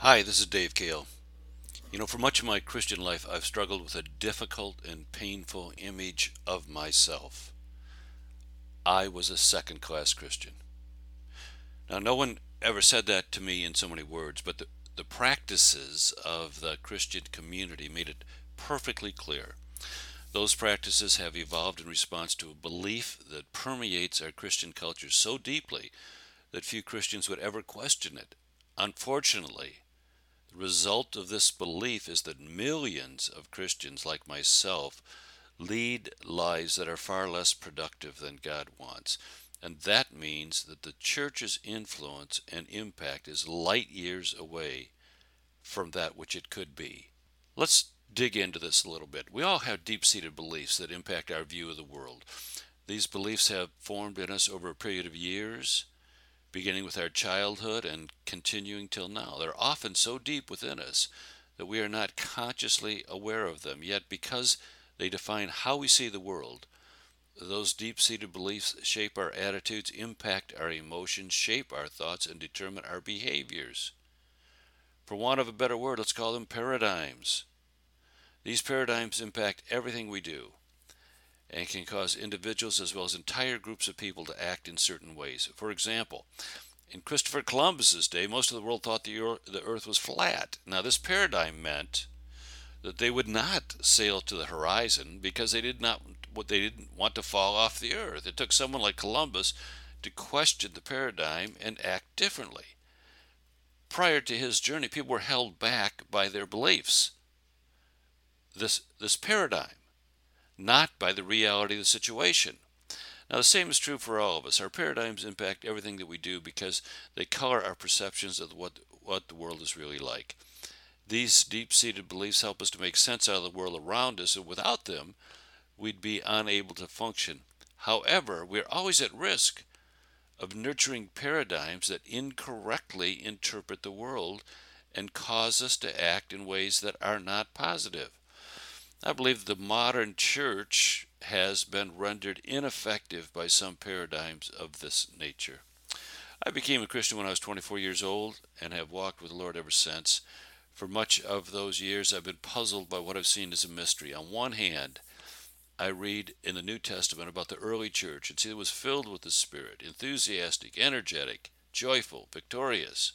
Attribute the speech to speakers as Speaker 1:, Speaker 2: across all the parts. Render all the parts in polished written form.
Speaker 1: Hi, this is Dave Kale. For much of my Christian life, I've struggled with a difficult and painful image of myself. I was a second class Christian. Now, no one ever said that to me in so many words, but the practices of the Christian community made it perfectly clear. Those practices have evolved in response to a belief that permeates our Christian culture so deeply that few Christians would ever question it. Unfortunately, the result of this belief is that millions of Christians like myself lead lives that are far less productive than God wants. And that means that the church's influence and impact is light years away from that which it could be. Let's dig into this a little bit. We all have deep seated beliefs that impact our view of the world. These beliefs have formed in us over a period of years, beginning with our childhood and continuing till now. They're often so deep within us that we are not consciously aware of them, yet because they define how we see the world, those deep-seated beliefs shape our attitudes, impact our emotions, shape our thoughts, and determine our behaviors. For want of a better word, let's call them paradigms. These paradigms impact everything we do and can cause individuals as well as entire groups of people to act in certain ways. For example, in Christopher Columbus's day, most of the world thought the Earth was flat. Now, this paradigm meant that they would not sail to the horizon because they didn't want to fall off the Earth. It took someone like Columbus to question the paradigm and act differently. Prior to his journey, people were held back by their beliefs. This paradigm, not by the reality of the situation. Now, the same is true for all of us. Our paradigms impact everything that we do because they color our perceptions of what the world is really like. These deep-seated beliefs help us to make sense out of the world around us, and without them, we'd be unable to function. However, we're always at risk of nurturing paradigms that incorrectly interpret the world and cause us to act in ways that are not positive. I believe the modern church has been rendered ineffective by some paradigms of this nature. I became a Christian when I was 24 years old and have walked with the Lord ever since. For much of those years, I've been puzzled by what I've seen as a mystery. On one hand, I read in the New Testament about the early church and see it was filled with the Spirit, enthusiastic, energetic, joyful, victorious.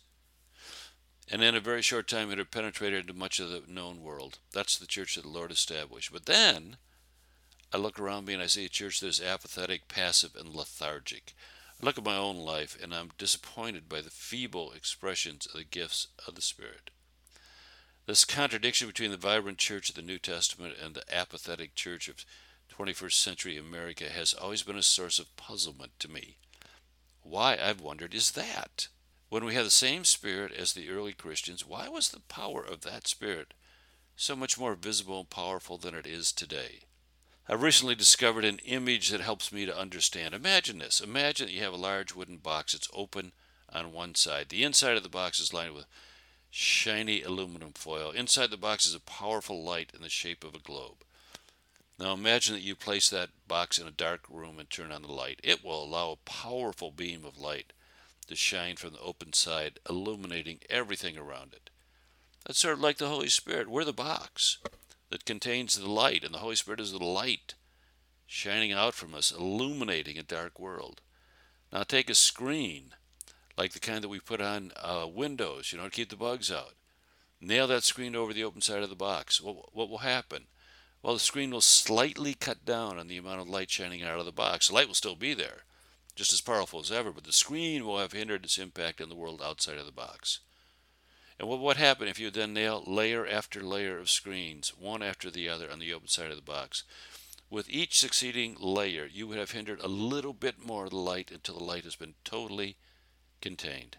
Speaker 1: And in a very short time, it had penetrated into much of the known world. That's the church that the Lord established. But then I look around me and I see a church that is apathetic, passive, and lethargic. I look at my own life and I'm disappointed by the feeble expressions of the gifts of the Spirit. This contradiction between the vibrant church of the New Testament and the apathetic church of 21st century America has always been a source of puzzlement to me. Why, I've wondered, is that? When we have the same Spirit as the early Christians, why was the power of that Spirit so much more visible and powerful than it is today? I've recently discovered an image that helps me to understand. Imagine this. Imagine that you have a large wooden box. It's open on one side. The inside of the box is lined with shiny aluminum foil. Inside the box is a powerful light in the shape of a globe. Now imagine that you place that box in a dark room and turn on the light. It will allow a powerful beam of light to shine from the open side, illuminating everything around it. That's sort of like the Holy Spirit. We're the box that contains the light, and the Holy Spirit is the light shining out from us, illuminating a dark world. Now take a screen, like the kind that we put on windows, to keep the bugs out. Nail that screen over the open side of the box. What will happen? Well, the screen will slightly cut down on the amount of light shining out of the box. The light will still be there, just as powerful as ever, but the screen will have hindered its impact on the world outside of the box. And what would happen if you then nail layer after layer of screens, one after the other, on the open side of the box? With each succeeding layer, you would have hindered a little bit more of the light until the light has been totally contained.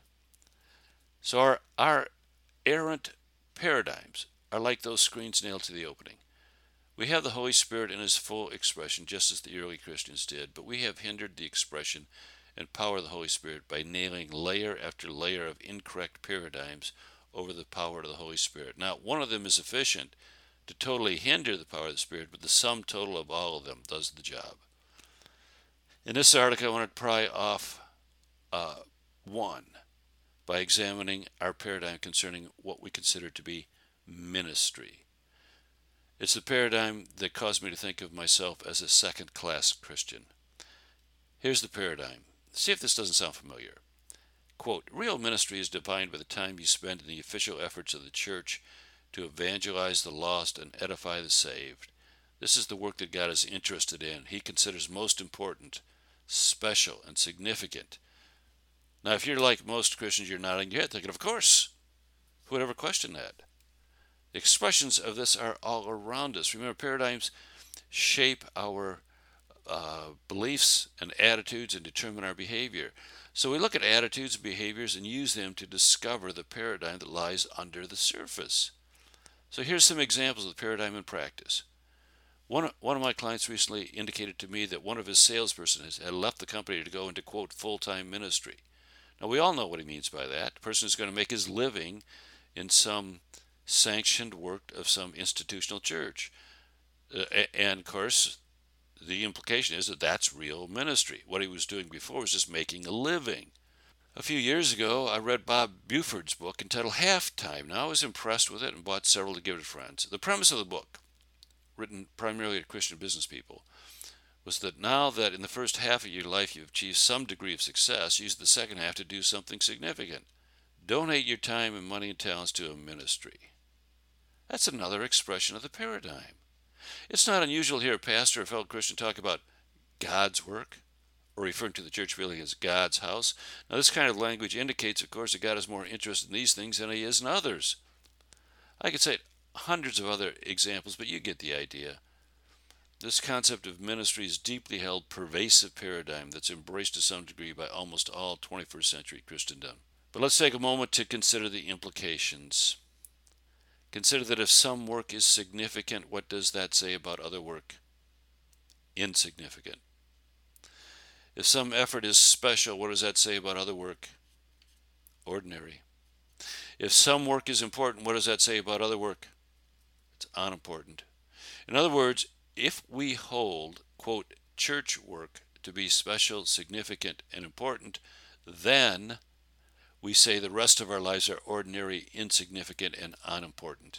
Speaker 1: So our errant paradigms are like those screens nailed to the opening. We have the Holy Spirit in his full expression, just as the early Christians did, but we have hindered the expression and power of the Holy Spirit by nailing layer after layer of incorrect paradigms over the power of the Holy Spirit. Now, one of them is sufficient to totally hinder the power of the Spirit, but the sum total of all of them does the job. In this article, I want to pry off one. by examining our paradigm concerning what we consider to be ministry. It's the paradigm that caused me to think of myself as a second-class Christian. Here's the paradigm. See if this doesn't sound familiar. Quote, real ministry is defined by the time you spend in the official efforts of the church to evangelize the lost and edify the saved. This is the work that God is interested in. He considers most important, special, and significant. Now, if you're like most Christians, you're nodding your head thinking, of course. Who would ever question that? The expressions of this are all around us. Remember, paradigms shape our beliefs and attitudes and determine our behavior. So we look at attitudes and behaviors and use them to discover the paradigm that lies under the surface. So here's some examples of the paradigm in practice. One of my clients recently indicated to me that one of his salespersons had left the company to go into, quote, full-time ministry. Now, we all know what he means by that. The person is going to make his living in some sanctioned work of some institutional church. And, of course, the implication is that that's real ministry. What he was doing before was just making a living. A few years ago, I read Bob Buford's book entitled Halftime. Now, I was impressed with it and bought several to give to friends. The premise of the book, written primarily to Christian business people, was that now that in the first half of your life you've achieved some degree of success, use the second half to do something significant. Donate your time and money and talents to a ministry. That's another expression of the paradigm. It's not unusual to hear a pastor or fellow Christian talk about God's work, or referring to the church building as God's house. Now, this kind of language indicates, of course, that God is more interested in these things than he is in others. I could cite hundreds of other examples, but you get the idea. This concept of ministry is deeply held, pervasive paradigm that's embraced to some degree by almost all 21st century Christendom. But let's take a moment to consider the implications. Consider that if some work is significant, what does that say about other work? Insignificant. If some effort is special, what does that say about other work? Ordinary. If some work is important, what does that say about other work? It's unimportant. In other words, if we hold, quote, church work to be special, significant, and important, then we say the rest of our lives are ordinary, insignificant, and unimportant.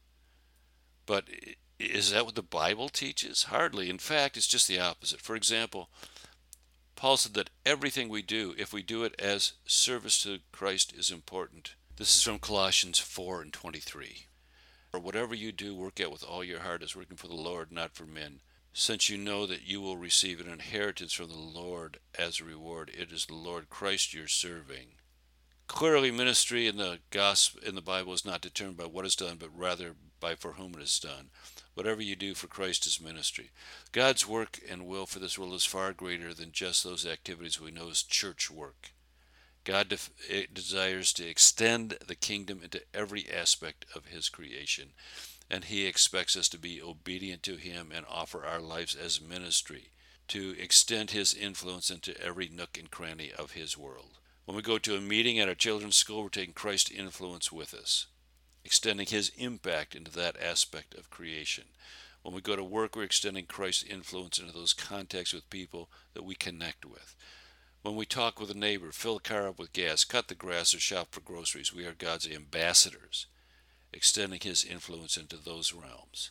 Speaker 1: But is that what the Bible teaches? Hardly. In fact, it's just the opposite. For example, Paul said that everything we do, if we do it as service to Christ, is important. This is from Colossians 4:23. Or whatever you do, work at with all your heart as working for the Lord, not for men, since you know that you will receive an inheritance from the Lord as a reward. It is the Lord Christ you're serving. Clearly, ministry in the gospel in the Bible is not determined by what is done, but rather by for whom it is done. Whatever you do for Christ is ministry. God's work and will for this world is far greater than just those activities we know as church work. God desires to extend the kingdom into every aspect of his creation, and he expects us to be obedient to him and offer our lives as ministry to extend his influence into every nook and cranny of his world. When we go to a meeting at our children's school, we're taking Christ's influence with us, extending his impact into that aspect of creation. When we go to work, we're extending Christ's influence into those contacts with people that we connect with. When we talk with a neighbor, fill the car up with gas, cut the grass, or shop for groceries, we are God's ambassadors, extending his influence into those realms.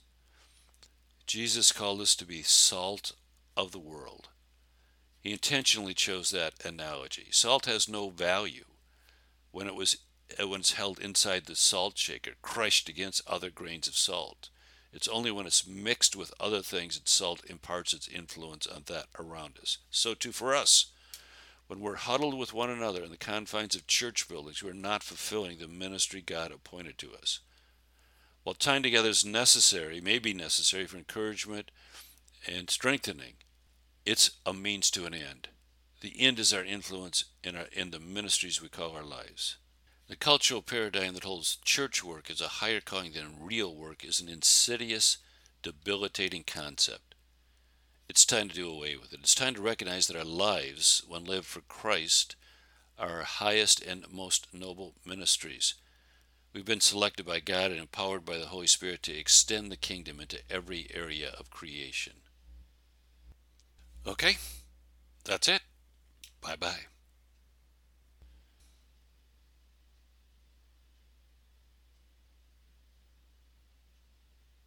Speaker 1: Jesus called us to be salt of the world. He intentionally chose that analogy. Salt has no value when it's held inside the salt shaker, crushed against other grains of salt. It's only when it's mixed with other things that salt imparts its influence on that around us. So too for us. When we're huddled with one another in the confines of church buildings, we're not fulfilling the ministry God appointed to us. While time together is necessary, may be necessary for encouragement and strengthening, it's a means to an end. The end is our influence in the ministries we call our lives. The cultural paradigm that holds church work as a higher calling than real work is an insidious, debilitating concept. It's time to do away with it. It's time to recognize that our lives, when lived for Christ, are our highest and most noble ministries. We've been selected by God and empowered by the Holy Spirit to extend the kingdom into every area of creation. Okay, that's it. Bye-bye.